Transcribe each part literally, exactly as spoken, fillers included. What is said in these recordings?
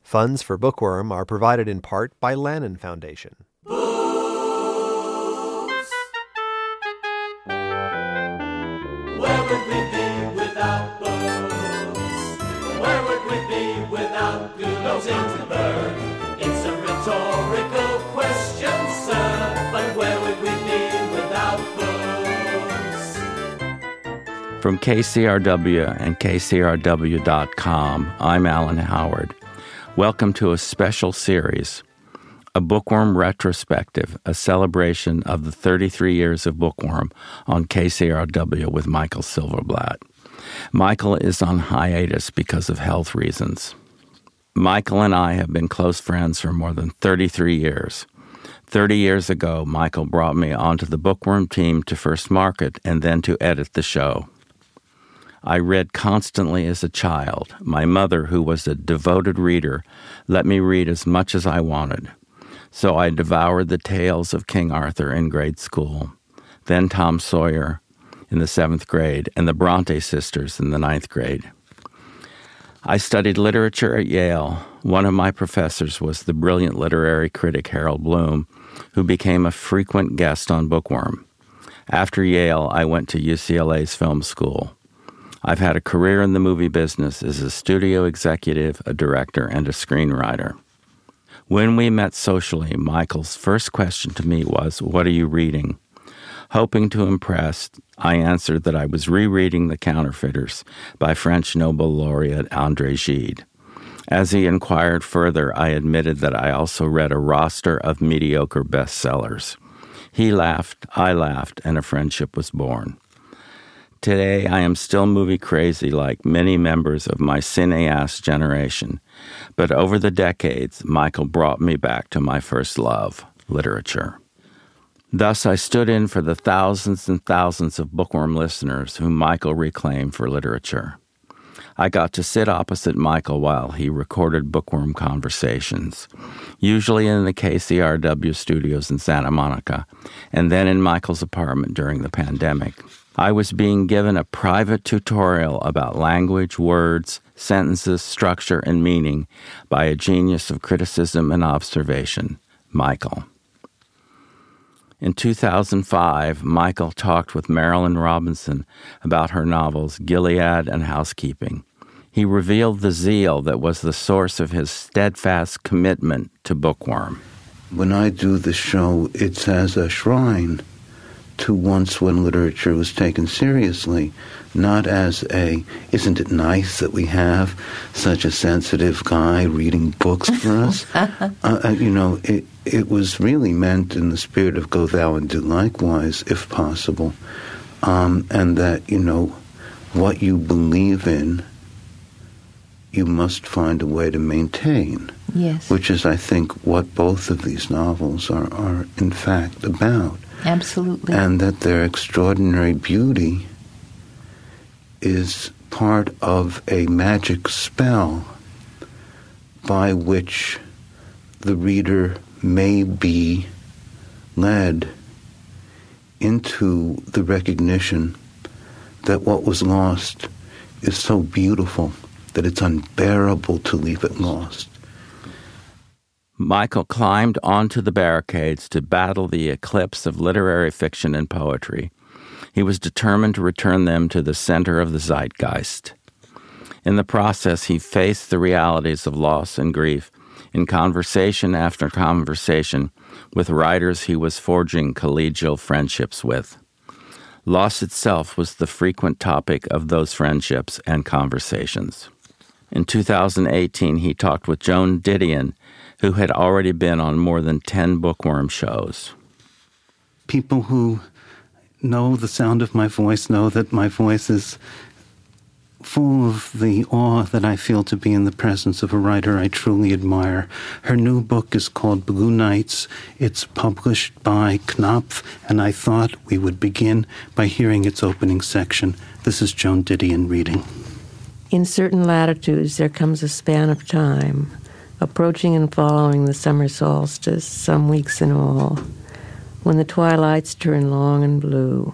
Funds for Bookworm are provided in part by Lannan Foundation. Booze. Where would we be without booze? Where would we be without Goodell's Ginsberg? It's a rhetorical question, sir, but where would we be without booze? From K C R W and K C R W dot com, I'm Alan Howard. Welcome to a special series, a Bookworm retrospective, a celebration of the thirty-three years of Bookworm on K C R W with Michael Silverblatt. Michael is on hiatus because of health reasons. Michael and I have been close friends for more than thirty-three years. Thirty years ago, Michael brought me onto the Bookworm team to first market and then to edit the show. I read constantly as a child. My mother, who was a devoted reader, let me read as much as I wanted. So I devoured the tales of King Arthur in grade school, then Tom Sawyer in the seventh grade, and the Bronte sisters in the ninth grade. I studied literature at Yale. One of my professors was the brilliant literary critic Harold Bloom, who became a frequent guest on Bookworm. After Yale, I went to U C L A's film school. I've had a career in the movie business as a studio executive, a director, and a screenwriter. When we met socially, Michael's first question to me was, "What are you reading?" Hoping to impress, I answered that I was rereading The Counterfeiters by French Nobel laureate André Gide. As he inquired further, I admitted that I also read a roster of mediocre bestsellers. He laughed, I laughed, and a friendship was born. Today, I am still movie crazy like many members of my cineast generation, but over the decades, Michael brought me back to my first love, literature. Thus, I stood in for the thousands and thousands of Bookworm listeners whom Michael reclaimed for literature. I got to sit opposite Michael while he recorded Bookworm conversations, usually in the K C R W studios in Santa Monica, and then in Michael's apartment during the pandemic. I was being given a private tutorial about language, words, sentences, structure, and meaning by a genius of criticism and observation, Michael. In two thousand five, Michael talked with Marilynne Robinson about her novels Gilead and Housekeeping. He revealed the zeal that was the source of his steadfast commitment to Bookworm. When I do the show, it's as a shrine to once when literature was taken seriously, not as a, isn't it nice that we have such a sensitive guy reading books for us? uh, you know, it, it was really meant in the spirit of go thou and do likewise, if possible. Um, and that, you know, what you believe in, you must find a way to maintain. Yes. Which is, I think, what both of these novels are, are in fact about. Absolutely. And that their extraordinary beauty is part of a magic spell by which the reader may be led into the recognition that what was lost is so beautiful that it's unbearable to leave it lost. Michael climbed onto the barricades to battle the eclipse of literary fiction and poetry. He was determined to return them to the center of the zeitgeist. In the process, he faced the realities of loss and grief in conversation after conversation with writers he was forging collegial friendships with. Loss itself was the frequent topic of those friendships and conversations. In two thousand eighteen, he talked with Joan Didion, who had already been on more than ten Bookworm shows. People who know the sound of my voice know that my voice is full of the awe that I feel to be in the presence of a writer I truly admire. Her new book is called Blue Nights. It's published by Knopf, and I thought we would begin by hearing its opening section. This is Joan Didion reading. In certain latitudes there comes a span of time, approaching and following the summer solstice, some weeks in all, when the twilights turn long and blue.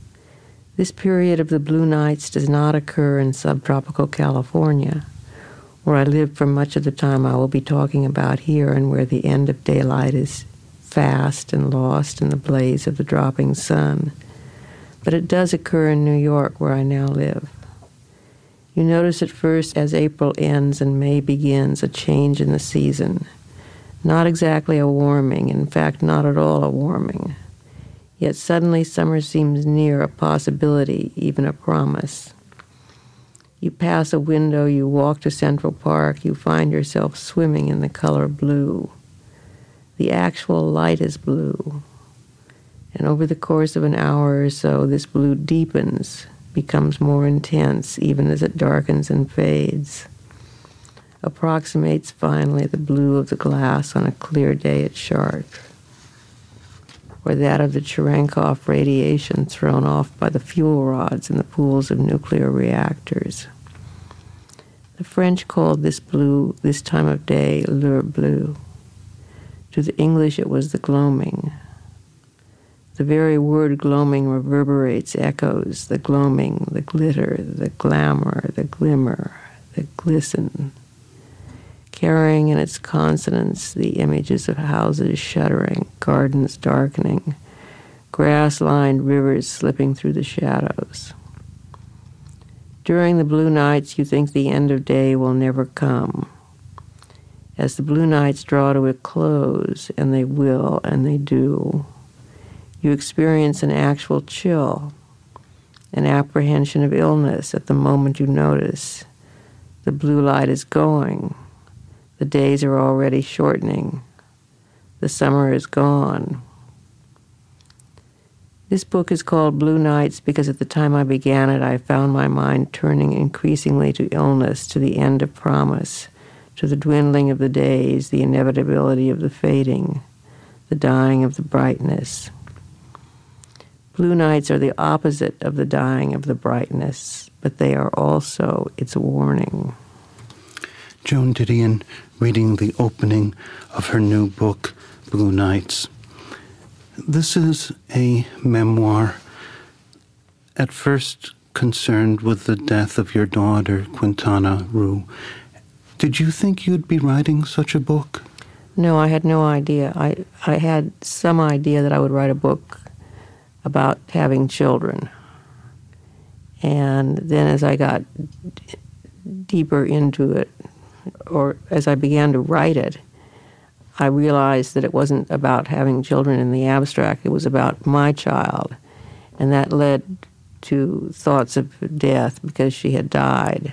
This period of the blue nights does not occur in subtropical California, where I lived for much of the time I will be talking about here, and where the end of daylight is fast and lost in the blaze of the dropping sun. But it does occur in New York, where I now live. You notice at first, as April ends and May begins, a change in the season. Not exactly a warming, in fact, not at all a warming. Yet suddenly summer seems near, a possibility, even a promise. You pass a window, you walk to Central Park, you find yourself swimming in the color blue. The actual light is blue. And over the course of an hour or so, this blue deepens, becomes more intense, even as it darkens and fades. Approximates finally the blue of the glass on a clear day at Chartres, or that of the Cherenkov radiation thrown off by the fuel rods in the pools of nuclear reactors. The French called this blue, this time of day, leur bleu. To the English it was the gloaming. The very word gloaming reverberates echoes, the gloaming, the glitter, the glamour, the glimmer, the glisten, carrying in its consonants the images of houses shuddering, gardens darkening, grass-lined rivers slipping through the shadows. During the blue nights, you think the end of day will never come. As the blue nights draw to a close, and they will, and they do, you experience an actual chill, an apprehension of illness at the moment you notice. The blue light is going. The days are already shortening. The summer is gone. This book is called Blue Nights because at the time I began it, I found my mind turning increasingly to illness, to the end of promise, to the dwindling of the days, the inevitability of the fading, the dying of the brightness. Blue nights are the opposite of the dying of the brightness, but they are also its warning. Joan Didion reading the opening of her new book, Blue Nights. This is a memoir, at first concerned with the death of your daughter, Quintana Roo. Did you think you'd be writing such a book? No, I had no idea. I, I had some idea that I would write a book about having children. And then as I got d- deeper into it, or as I began to write it, I realized that it wasn't about having children in the abstract. It was about my child. And that led to thoughts of death because she had died.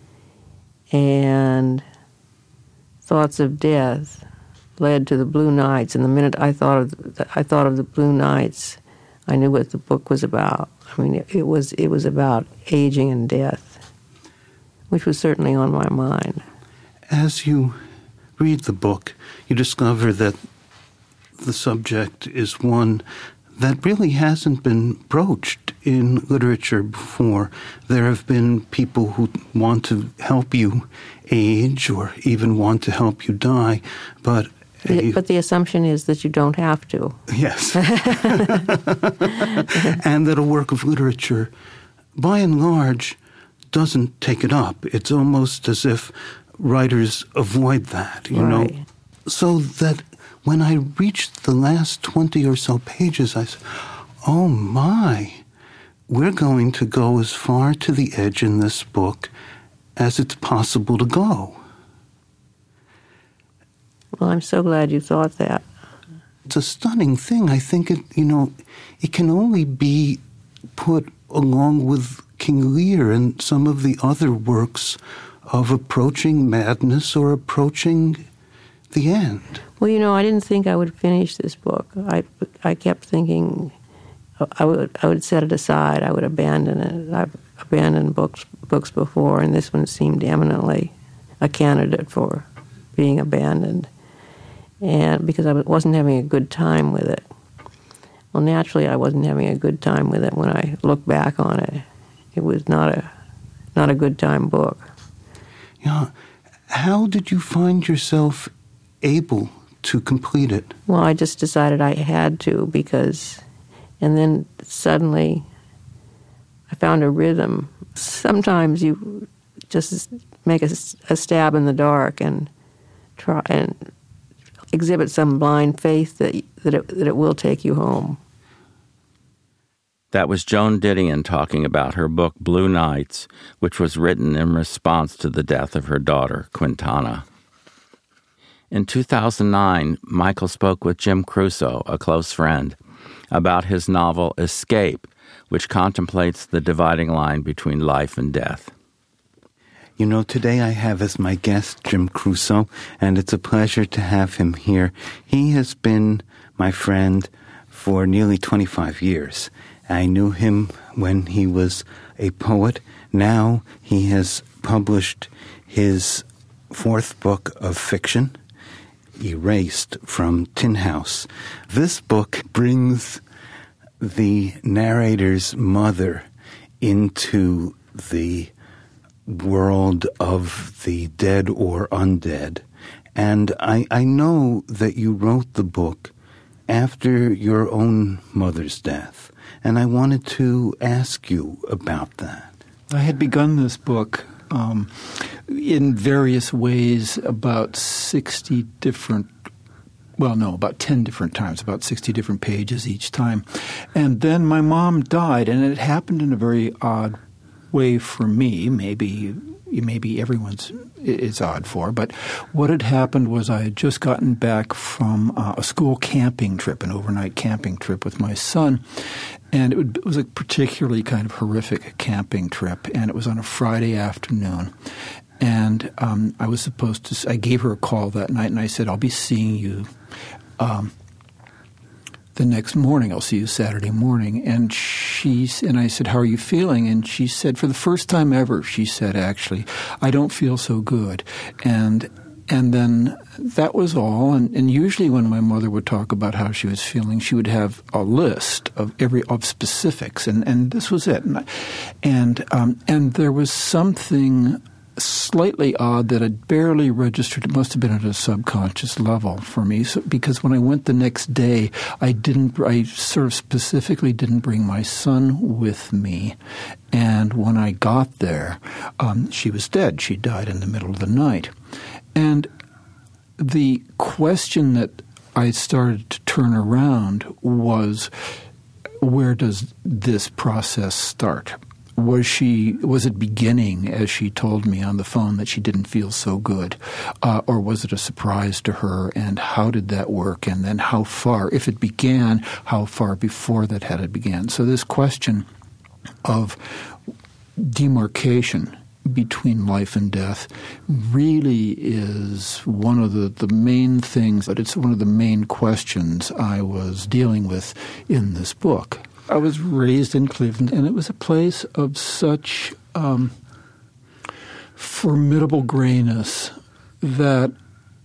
And thoughts of death led to the Blue Nights. And the minute I thought of the, I thought of the Blue Nights, I knew what the book was about. I mean, it, it was it was about aging and death, which was certainly on my mind. As you read the book, you discover that the subject is one that really hasn't been broached in literature before. There have been people who want to help you age or even want to help you die, but A, but the assumption is that you don't have to. Yes. And that a work of literature, by and large, doesn't take it up. It's almost as if writers avoid that, you right. know. So that when I reached the last twenty or so pages, I said, oh my, we're going to go as far to the edge in this book as it's possible to go. Well, I'm so glad you thought that. It's a stunning thing. I think it, you know, it can only be put along with King Lear and some of the other works of approaching madness or approaching the end. Well, you know, I didn't think I would finish this book. I, I kept thinking I would I would set it aside. I would abandon it. I've abandoned books books before, and this one seemed eminently a candidate for being abandoned. And because I wasn't having a good time with it. Well, naturally, I wasn't having a good time with it when I look back on it. It was not a not a good time book. Yeah. How did you find yourself able to complete it? Well, I just decided I had to because, and then suddenly I found a rhythm. Sometimes you just make a, a stab in the dark and try and exhibit some blind faith that that it, that it will take you home. That was Joan Didion talking about her book Blue Nights, which was written in response to the death of her daughter, Quintana. In two thousand nine, Michael spoke with Jim Crusoe, a close friend, about his novel Escape, which contemplates the dividing line between life and death. You know, today I have as my guest Jim Crusoe, and it's a pleasure to have him here. He has been my friend for nearly twenty-five years. I knew him when he was a poet. Now he has published his fourth book of fiction, Erased, from Tin House. This book brings the narrator's mother into the world of the dead or undead. And I, I know that you wrote the book after your own mother's death. And I wanted to ask you about that. I had begun this book um, in various ways about sixty different, well, no, about ten different times, about sixty different pages each time. And then my mom died, and it happened in a very odd way for me. Maybe maybe everyone's is odd for, but what had happened was I had just gotten back from uh, a school camping trip, an overnight camping trip with my son, and it, would, it was a particularly kind of horrific camping trip, and it was on a Friday afternoon. And um, I was supposed to – I gave her a call that night, and I said, I'll be seeing you um, the next morning. I'll see you Saturday morning. And she and I said, how are you feeling? And she said, for the first time ever, she said, actually, I don't feel so good. And and then that was all. And, and usually when my mother would talk about how she was feeling, she would have a list of every of specifics. And, and this was it. And and, um, and there was something slightly odd that had barely registered. It must have been at a subconscious level for me, so, because when I went the next day, I didn't. I sort of specifically didn't bring my son with me. And when I got there, um, she was dead. She died in the middle of the night. And the question that I started to turn around was, where does this process start? Was she? Was it beginning as she told me on the phone that she didn't feel so good, uh, or was it a surprise to her? And how did that work? And then how far, if it began, how far before that had it began? So this question of demarcation between life and death really is one of the, the main things, but it's one of the main questions I was dealing with in this book. I was raised in Cleveland, and it was a place of such um, formidable grayness that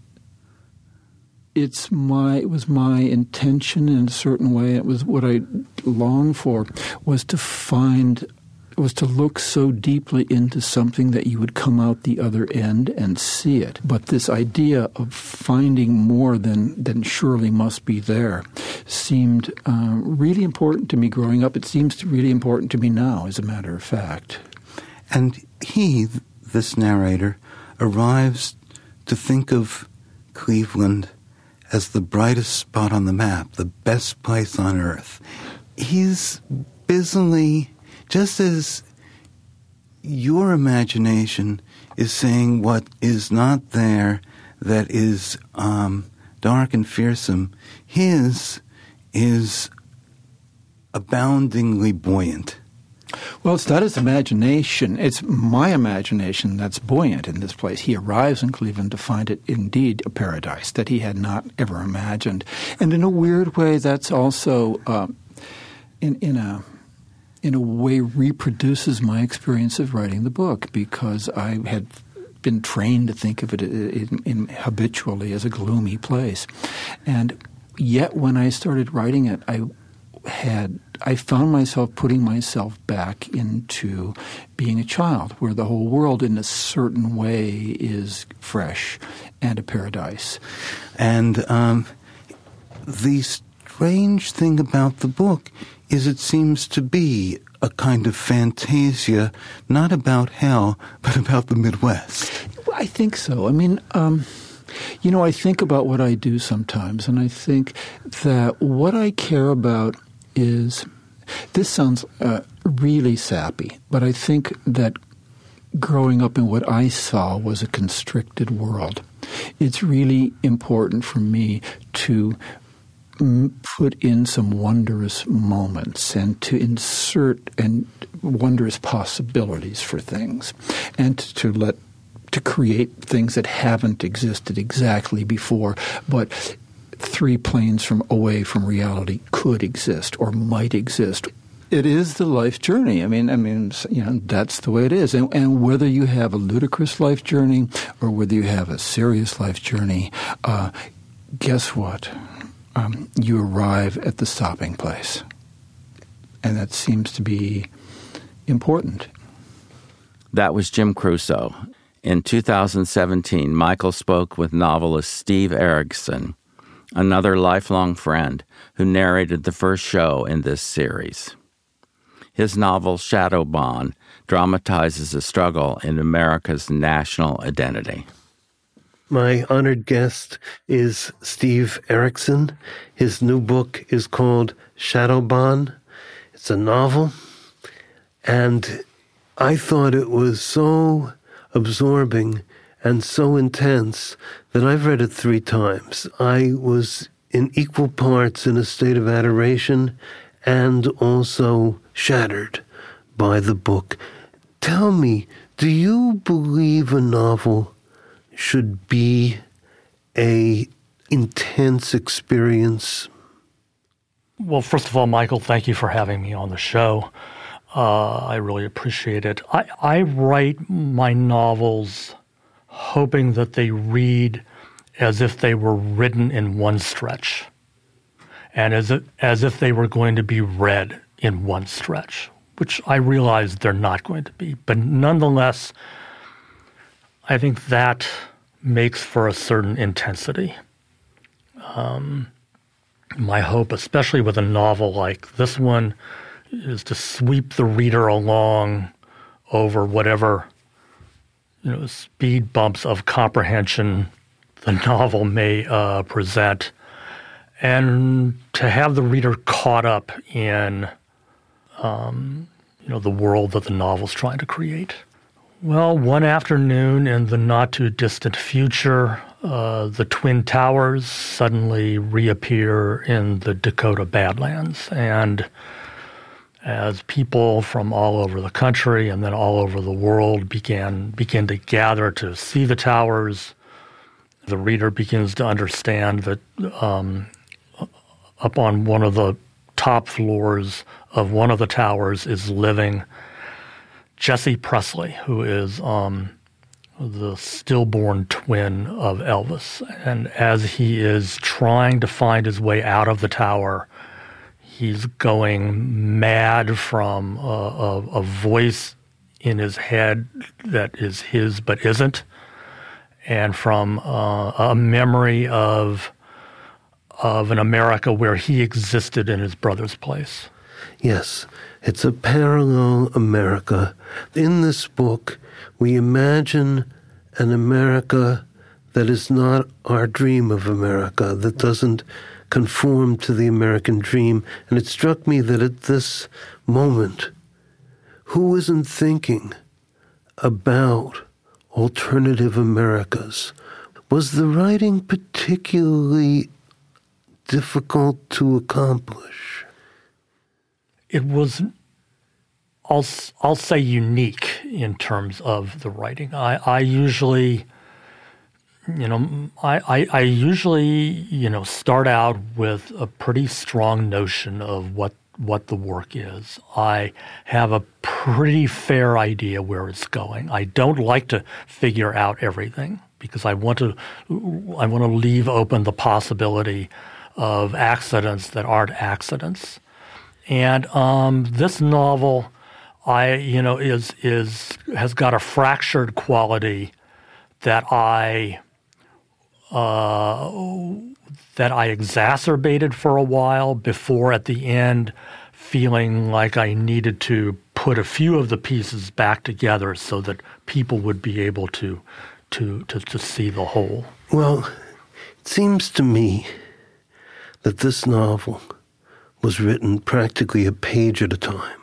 it's my it was my intention in a certain way. It was what I longed for, was to find was to look so deeply into something that you would come out the other end and see it. But this idea of finding more than, than surely must be there seemed uh, really important to me growing up. It seems really important to me now, as a matter of fact. And he, this narrator, arrives to think of Cleveland as the brightest spot on the map, the best place on earth. He's busily... Just as your imagination is saying what is not there, that is um, dark and fearsome, his is aboundingly buoyant. Well, it's not his imagination. It's my imagination that's buoyant in this place. He arrives in Cleveland to find it indeed a paradise that he had not ever imagined. And in a weird way, that's also uh, in, in a... in a way reproduces my experience of writing the book, because I had been trained to think of it in, in habitually as a gloomy place. And yet when I started writing it, I had I found myself putting myself back into being a child, where the whole world in a certain way is fresh and a paradise. And um, the strange thing about the book is it seems to be a kind of fantasia, not about hell, but about the Midwest. I think so. I mean, um, you know, I think about what I do sometimes, and I think that what I care about is, this sounds uh, really sappy, but I think that growing up in what I saw was a constricted world. It's really important for me to put in some wondrous moments and to insert and wondrous possibilities for things, and to let to create things that haven't existed exactly before, but three planes from away from reality could exist or might exist. It is the life journey. I mean, I mean, you know, that's the way it is. And, and whether you have a ludicrous life journey or whether you have a serious life journey, uh, guess what? Um, you arrive at the stopping place. And that seems to be important. That was Jim Crusoe. In two thousand seventeen, Michael spoke with novelist Steve Erickson, another lifelong friend who narrated the first show in this series. His novel, Shadowbahn, dramatizes a struggle in America's national identity. My honored guest is Steve Erickson. His new book is called Shadowbahn. It's a novel, and I thought it was so absorbing and so intense that I've read it three times. I was in equal parts in a state of adoration and also shattered by the book. Tell me, do you believe a novel should be a intense experience? Well, first of all, Michael, thank you for having me on the show. Uh, I really appreciate it. I, I write my novels hoping that they read as if they were written in one stretch, and as if, as if they were going to be read in one stretch, which I realize they're not going to be. But nonetheless, I think that makes for a certain intensity. Um, my hope, especially with a novel like this one, is to sweep the reader along over whatever, you know, speed bumps of comprehension the novel may uh, present, and to have the reader caught up in, um, you know, the world that the novel's trying to create. Well, one afternoon in the not-too-distant future, uh, the Twin Towers suddenly reappear in the Dakota Badlands, and as people from all over the country and then all over the world began begin to gather to see the towers, the reader begins to understand that um, up on one of the top floors of one of the towers is living Jesse Presley, who is um, the stillborn twin of Elvis. And as he is trying to find his way out of the tower, he's going mad from a, a, a voice in his head that is his but isn't, and from uh, a memory of of an America where he existed in his brother's place. Yes, it's a parallel America. In this book, we imagine an America that is not our dream of America, that doesn't conform to the American dream. And it struck me that at this moment, who isn't thinking about alternative Americas? Was the writing particularly difficult to accomplish? It was, I'll, I'll say, unique in terms of the writing. I, I usually, you know, I, I, I usually, you know, start out with a pretty strong notion of what what the work is. I have a pretty fair idea where it's going. I don't like to figure out everything because I want to I want to leave open the possibility of accidents that aren't accidents. And um, this novel, I you know, is is has got a fractured quality that I uh, that I exacerbated for a while before at the end feeling like I needed to put a few of the pieces back together so that people would be able to to to, to see the whole. Well, it seems to me that this novel was written practically a page at a time.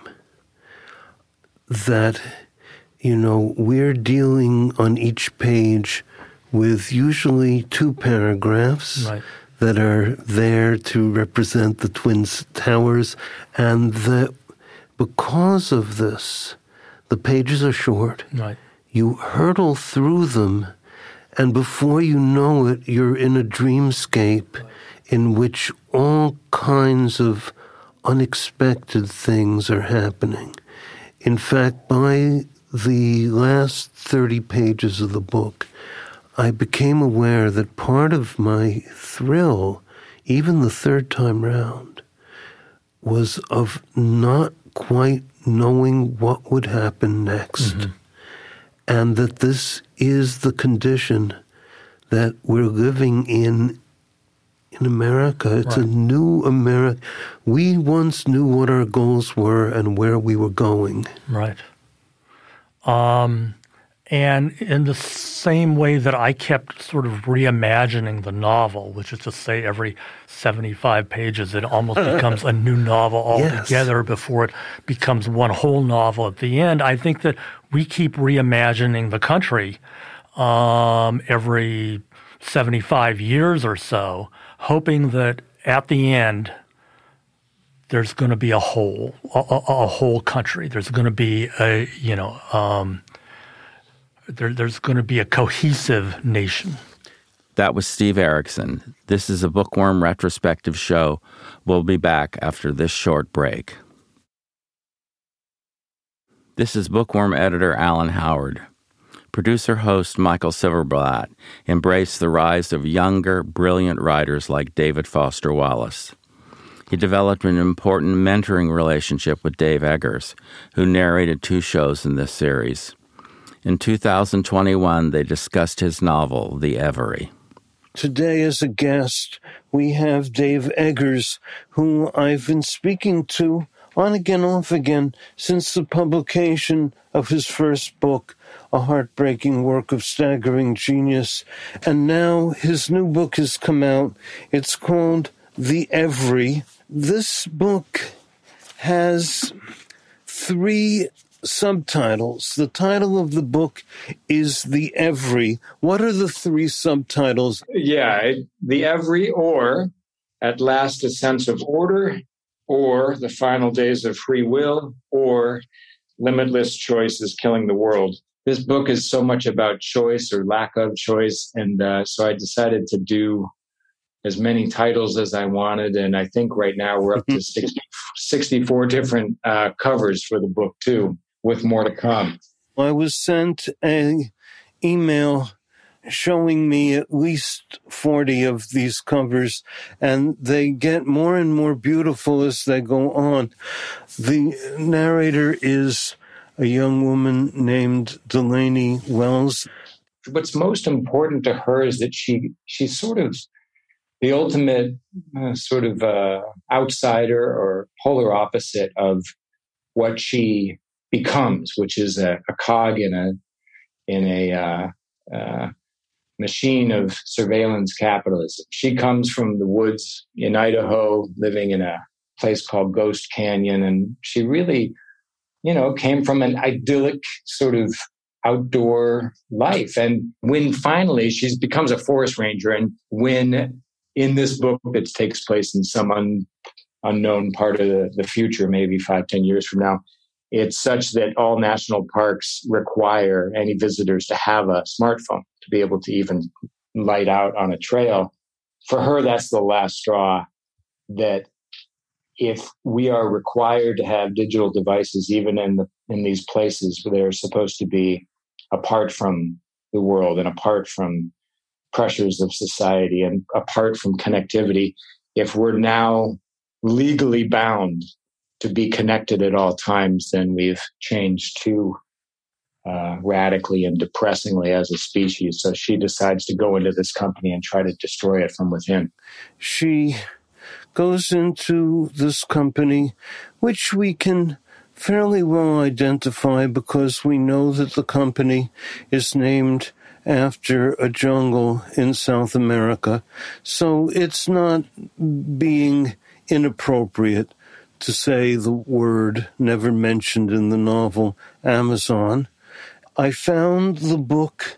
That, you know, we're dealing on each page with usually two paragraphs Right. that are there to represent the Twin Towers, and that because of this, the pages are short. Right. You hurtle through them, and before you know it, you're in a dreamscape in which all kinds of unexpected things are happening. In fact, by the last thirty pages of the book, I became aware that part of my thrill, even the third time round, was of not quite knowing what would happen next. Mm-hmm. And that this is the condition that we're living in in America. It's right. a new America. We once knew what our goals were and where we were going. Right. Um, and in the same way that I kept sort of reimagining the novel, which is to say every seventy-five pages, it almost becomes a new novel altogether yes. before it becomes one whole novel at the end. I think that we keep reimagining the country um, every seventy-five years or so, hoping that at the end there's going to be a whole, a, a, a whole country. There's going to be a, you know, um, there, there's going to be a cohesive nation. That was Steve Erickson. This is a Bookworm retrospective show. We'll be back after this short break. This is Bookworm editor Alan Howard. Producer-host Michael Silverblatt embraced the rise of younger, brilliant writers like David Foster Wallace. He developed an important mentoring relationship with Dave Eggers, who narrated two shows in this series. In two thousand twenty-one, they discussed his novel, The Every. Today, as a guest, we have Dave Eggers, who I've been speaking to on again, off again, since the publication of his first book, A Heartbreaking Work of Staggering Genius. And now his new book has come out. It's called The Every. This book has three subtitles. The title of the book is The Every. What are the three subtitles? Yeah, The Every, or At Last a Sense of Order, or The Final Days of Free Will, or Limitless Choice is Killing the World. This book is so much about choice or lack of choice, and uh, so I decided to do as many titles as I wanted, and I think right now we're up to sixty, sixty-four different uh, covers for the book, too, with more to come. I was sent an email showing me at least forty of these covers, and they get more and more beautiful as they go on. The narrator is a young woman named Delaney Wells. What's most important to her is that she she's sort of the ultimate uh, sort of uh, outsider or polar opposite of what she becomes, which is a, a cog in a in a uh, uh, machine of surveillance capitalism. She comes from the woods in Idaho, living in a place called Ghost Canyon, and she really, you know, came from an idyllic sort of outdoor life. And when finally she becomes a forest ranger, and when in this book that takes place in some un, unknown part of the, the future, maybe five, ten years from now, it's such that all national parks require any visitors to have a smartphone to be able to even light out on a trail. For her, that's the last straw, that if we are required to have digital devices, even in the in these places where they're supposed to be apart from the world and apart from pressures of society and apart from connectivity, if we're now legally bound to be connected at all times, then we've changed too uh, radically and depressingly as a species. So she decides to go into this company and try to destroy it from within. She goes into this company, which we can fairly well identify because we know that the company is named after a jungle in South America. So it's not being inappropriate to say the word never mentioned in the novel, Amazon. I found the book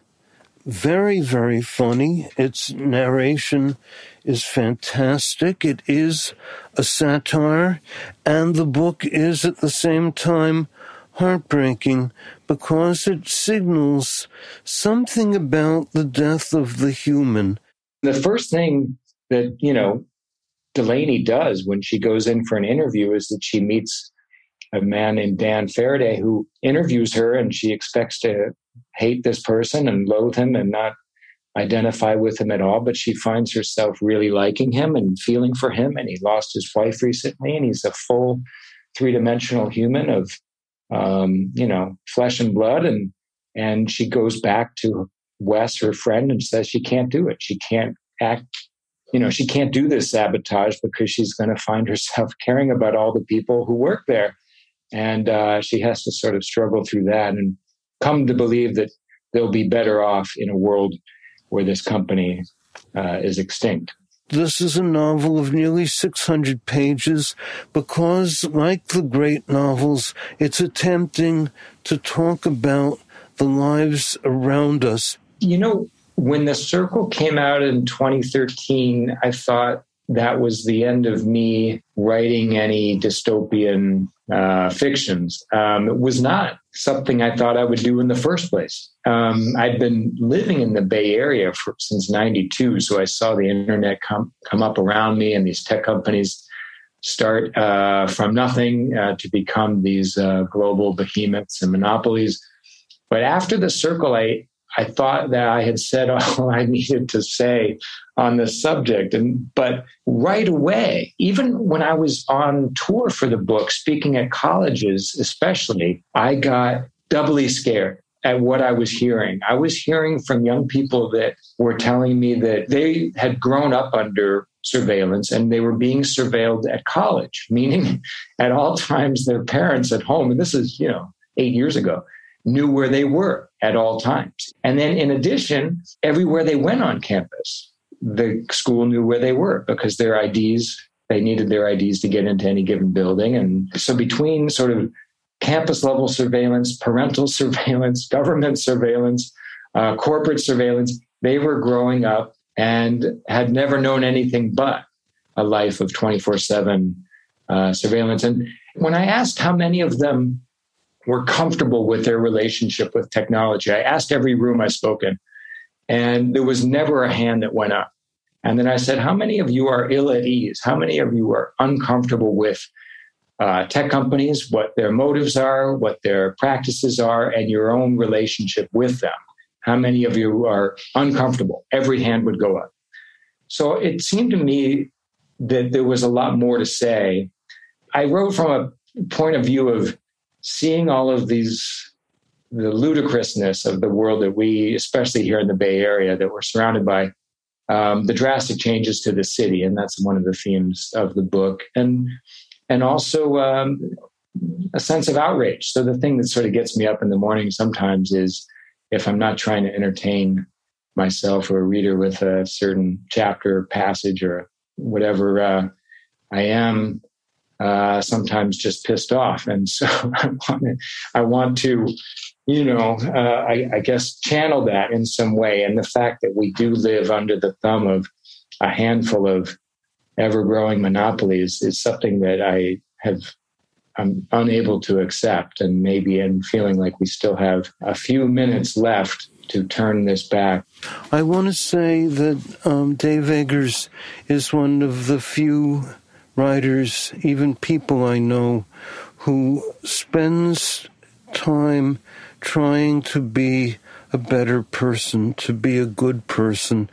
very, very funny. Its narration is fantastic. It is a satire, and the book is at the same time heartbreaking because it signals something about the death of the human. The first thing that, you know, Delaney does when she goes in for an interview is that she meets a man named Dan Faraday who interviews her, and she expects to hate this person and loathe him and not identify with him at all, but she finds herself really liking him and feeling for him. And he lost his wife recently, and he's a full three-dimensional human of, um, you know, flesh and blood. And and she goes back to Wes, her friend, and says she can't do it. She can't act, you know, she can't do this sabotage because she's going to find herself caring about all the people who work there. And uh, she has to sort of struggle through that and come to believe that they'll be better off in a world where this company uh, is extinct. This is a novel of nearly six hundred pages because, like the great novels, it's attempting to talk about the lives around us. You know, when The Circle came out in twenty thirteen, I thought that was the end of me writing any dystopian uh, fictions. Um, it was not something I thought I would do in the first place. Um, I'd been living in the Bay Area for, since ninety-two, so I saw the internet come, come up around me and these tech companies start uh, from nothing uh, to become these uh, global behemoths and monopolies. But after The Circle, I I thought that I had said all I needed to say on this subject. And but right away, even when I was on tour for the book, speaking at colleges especially, I got doubly scared at what I was hearing. I was hearing from young people that were telling me that they had grown up under surveillance and they were being surveilled at college, meaning at all times their parents at home, and this is, you know, eight years ago, knew where they were at all times. And then in addition, everywhere they went on campus, the school knew where they were because their I Ds, they needed their I Ds to get into any given building. And so between sort of campus level surveillance, parental surveillance, government surveillance, uh, corporate surveillance, they were growing up and had never known anything but a life of twenty-four seven uh, surveillance. And when I asked how many of them were comfortable with their relationship with technology, I asked every room I spoke in, and there was never a hand that went up. And then I said, how many of you are ill at ease? How many of you are uncomfortable with uh, tech companies, what their motives are, what their practices are, and your own relationship with them? How many of you are uncomfortable? Every hand would go up. So it seemed to me that there was a lot more to say. I wrote from a point of view of seeing all of these, the ludicrousness of the world that we, especially here in the Bay Area, that we're surrounded by, um, the drastic changes to the city. And that's one of the themes of the book. And, and also um, a sense of outrage. So the thing that sort of gets me up in the morning sometimes is if I'm not trying to entertain myself or a reader with a certain chapter or passage or whatever, uh, I am Uh, sometimes just pissed off. And so I want to, I want to you know, uh, I, I guess, channel that in some way. And the fact that we do live under the thumb of a handful of ever-growing monopolies is something that I have, I'm unable to accept. And maybe I'm feeling like we still have a few minutes left to turn this back. I want to say that um, Dave Eggers is one of the few writers, even people I know, who spends time trying to be a better person, to be a good person.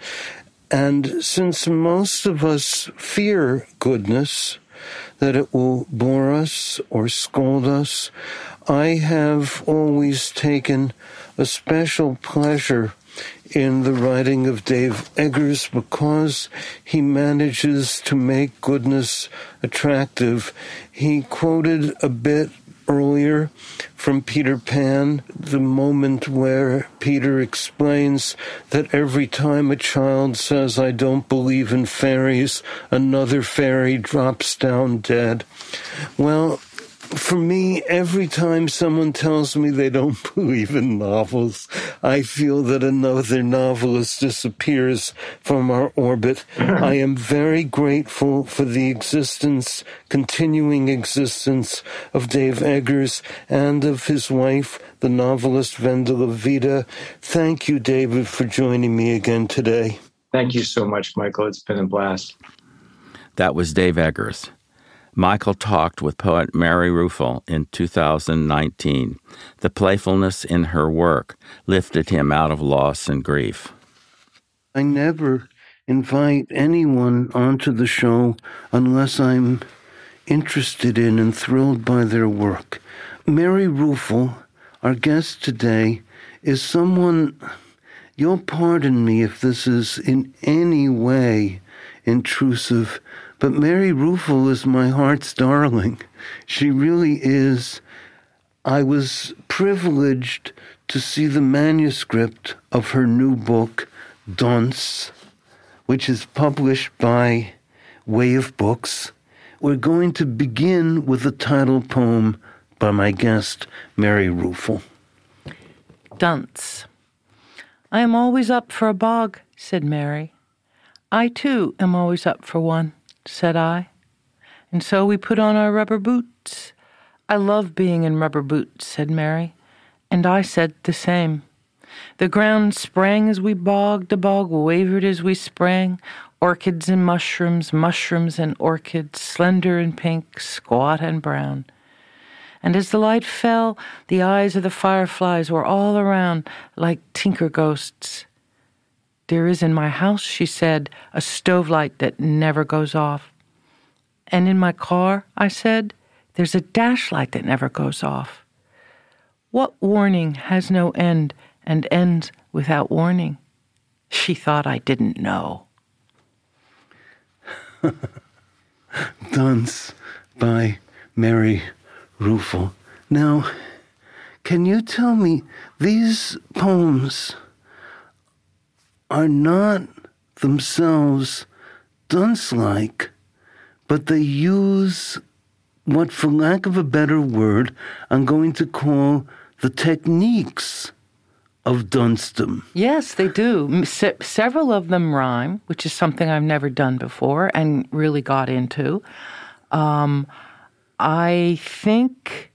And since most of us fear goodness, that it will bore us or scold us, I have always taken a special pleasure in the writing of Dave Eggers because he manages to make goodness attractive. He quoted a bit earlier from Peter Pan, the moment where Peter explains that every time a child says, "I don't believe in fairies," another fairy drops down dead. Well, for me, every time someone tells me they don't believe in novels, I feel that another novelist disappears from our orbit. I am very grateful for the existence, continuing existence of Dave Eggers and of his wife, the novelist Vendela Vida. Thank you, David, for joining me again today. Thank you so much, Michael. It's been a blast. That was Dave Eggers. Michael talked with poet Mary Ruefle in two thousand nineteen. The playfulness in her work lifted him out of loss and grief. I never invite anyone onto the show unless I'm interested in and thrilled by their work. Mary Ruefle, our guest today, is someone, you'll pardon me if this is in any way intrusive, but Mary Ruefle is my heart's darling. She really is. I was privileged to see the manuscript of her new book, Dunce, which is published by Wave Books. We're going to begin with a title poem by my guest, Mary Ruefle. Dunce. I am always up for a bog, said Mary. I, too, am always up for one, said I. And so we put on our rubber boots. I love being in rubber boots, said Mary. And I said the same. The ground sprang as we bogged, the bog wavered as we sprang. Orchids and mushrooms, mushrooms and orchids, slender and pink, squat and brown. And as the light fell, the eyes of the fireflies were all around like tinker ghosts. There is in my house, she said, a stove light that never goes off. And in my car, I said, there's a dash light that never goes off. What warning has no end and ends without warning? She thought I didn't know. Dunce by Mary Ruefle. Now, can you tell me, these poems are not themselves dunce-like, but they use what, for lack of a better word, I'm going to call the techniques of duncedom. Yes, they do. Se- several of them rhyme, which is something I've never done before and really got into. Um, I think,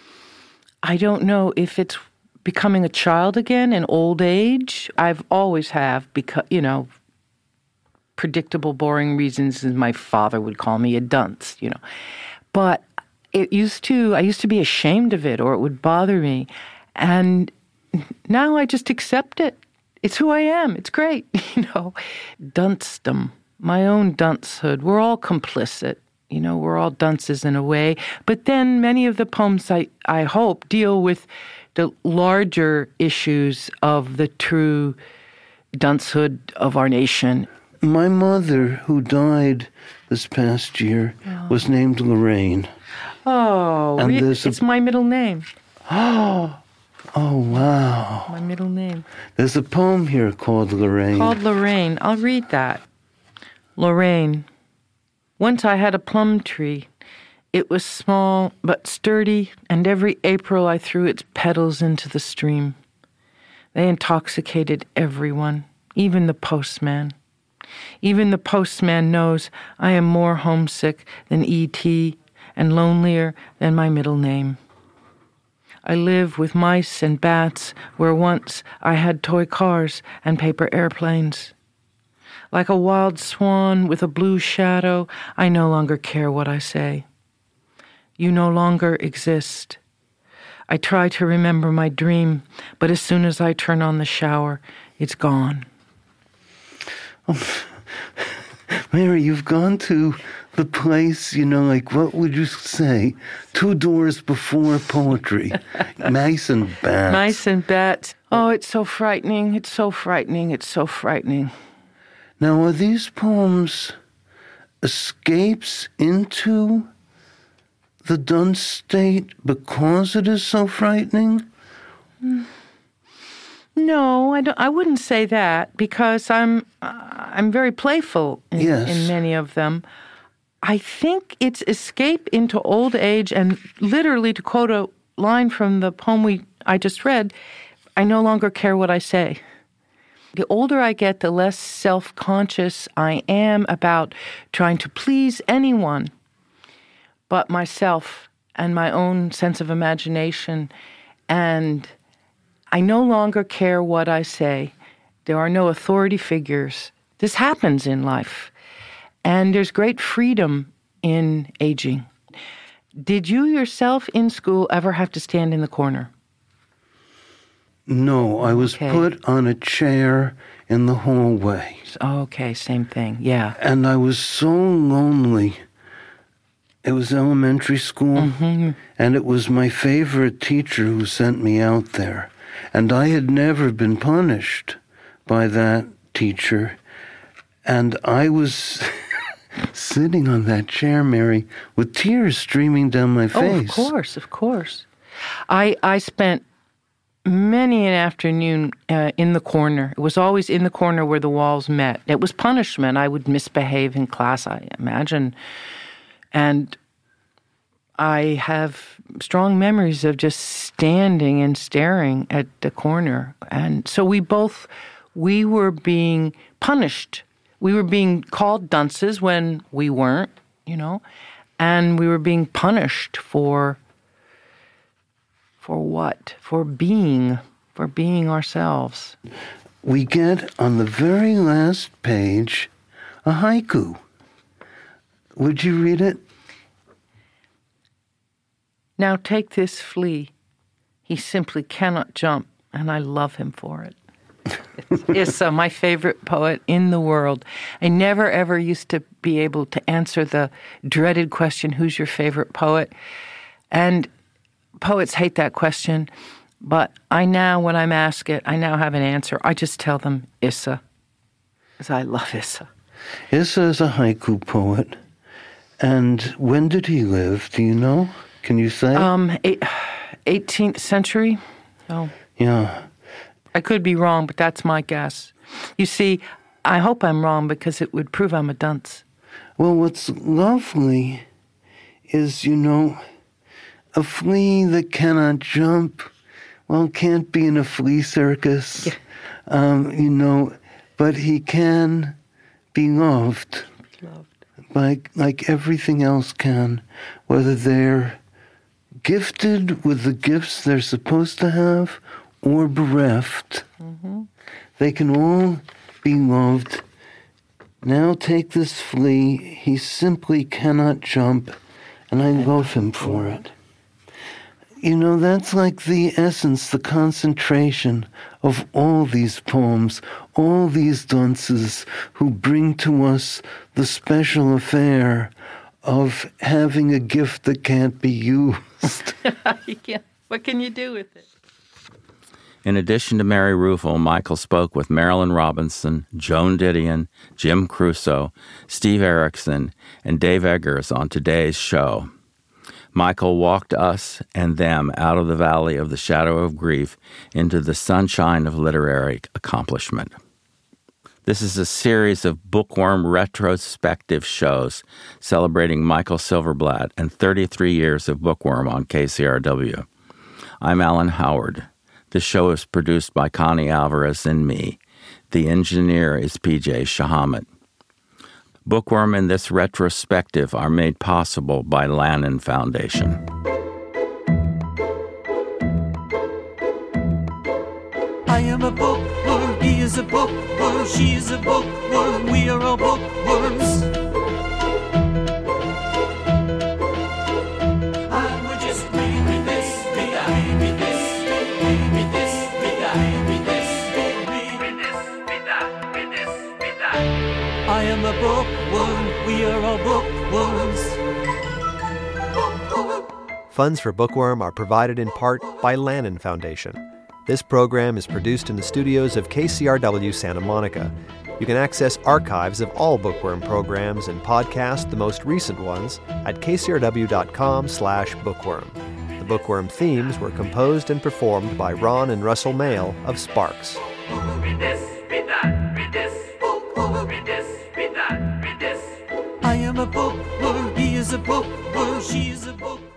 I don't know if it's becoming a child again in old age. I've always have, because, you know, predictable, boring reasons, as my father would call me, a dunce, you know. But it used to, I used to be ashamed of it, or it would bother me. And now I just accept it. It's who I am. It's great, you know. Duncedom, my own duncehood. We're all complicit. You know, we're all dunces in a way. But then many of the poems, I, I hope, deal with the larger issues of the true duncehood of our nation. My mother, who died this past year, oh. was named Lorraine. Oh, and re- a... it's my middle name. Oh, oh, wow. My middle name. There's a poem here called Lorraine. Called Lorraine. I'll read that. Lorraine. Once I had a plum tree. It was small but sturdy, and every April I threw its petals into the stream. They intoxicated everyone, even the postman. Even the postman knows I am more homesick than E T and lonelier than my middle name. I live with mice and bats where once I had toy cars and paper airplanes. Like a wild swan with a blue shadow, I no longer care what I say. You no longer exist. I try to remember my dream, but as soon as I turn on the shower, it's gone. Oh, Mary, you've gone to the place, you know, like, what would you say? Two doors before poetry. Mice and bats. Mice and bats. Oh, it's so frightening. It's so frightening. It's so frightening. Now, are these poems escapes into the dunce state because it is so frightening? No, I don't. I wouldn't say that, because I'm uh, I'm very playful in, yes. in many of them. I think it's escape into old age, and literally, to quote a line from the poem we I just read, I no longer care what I say. The older I get, the less self-conscious I am about trying to please anyone but myself and my own sense of imagination. And I no longer care what I say. There are no authority figures. This happens in life. And there's great freedom in aging. Did you yourself in school ever have to stand in the corner? No, I was okay. put on a chair in the hallway. Okay, same thing, yeah. And I was so lonely. It was elementary school, mm-hmm. and it was my favorite teacher who sent me out there. And I had never been punished by that teacher. And I was sitting on that chair, Mary, with tears streaming down my face. Oh, of course, of course. I I spent many an afternoon uh, in the corner. It was always in the corner where the walls met. It was punishment. I would misbehave in class, I imagine. And I have strong memories of just standing and staring at the corner. And so we both, we were being punished. We were being called dunces when we weren't, you know, and we were being punished for For what? For being, for being ourselves. We get on the very last page a haiku. Would you read it? Now take this flea. He simply cannot jump, and I love him for it. It's Issa, my favorite poet in the world. I never, ever used to be able to answer the dreaded question, who's your favorite poet? And poets hate that question, but I now, when I'm asked it, I now have an answer. I just tell them Issa, because I love Issa. Issa is a haiku poet. And when did he live? Do you know? Can you say? Um, eight, eighteenth century. Oh. Yeah. I could be wrong, but that's my guess. You see, I hope I'm wrong because it would prove I'm a dunce. Well, what's lovely is, you know, a flea that cannot jump, well, can't be in a flea circus, yeah. um, you know, but he can be loved, loved. Like, like everything else can, whether they're gifted with the gifts they're supposed to have or bereft. Mm-hmm. They can all be loved. Now take this flea, he simply cannot jump, and I love him for it. You know, that's like the essence, the concentration of all these poems, all these dunces who bring to us the special affair of having a gift that can't be used. You can't. What can you do with it? In addition to Mary Ruefle, Michael spoke with Marilyn Robinson, Joan Didion, Jim Crusoe, Steve Erickson, and Dave Eggers on today's show. Michael walked us and them out of the valley of the shadow of grief into the sunshine of literary accomplishment. This is a series of bookworm retrospective shows celebrating Michael Silverblatt and thirty-three years of Bookworm on K C R W. I'm Alan Howard. The show is produced by Connie Alvarez and me. The engineer is P J Shahamet. Bookworm and this retrospective are made possible by Lannan Foundation. I am a bookworm, he is a bookworm, she is a bookworm, we are all bookworms. And we're just reading this, read that, read this, read this, read that, read this, read this, read that, read this, read that. I am a bookworm. bookworm. We are all bookworms. Funds for Bookworm are provided in part by Lannan Foundation. This program is produced in the studios of K C R W Santa Monica. You can access archives of all Bookworm programs and podcast the most recent ones at kcrw.com slash bookworm. The Bookworm themes were composed and performed by Ron and Russell Mael of Sparks. Read this, read that, read this. Read this, read that, read this. I am a bookworm, he is a bookworm, she is a bookworm.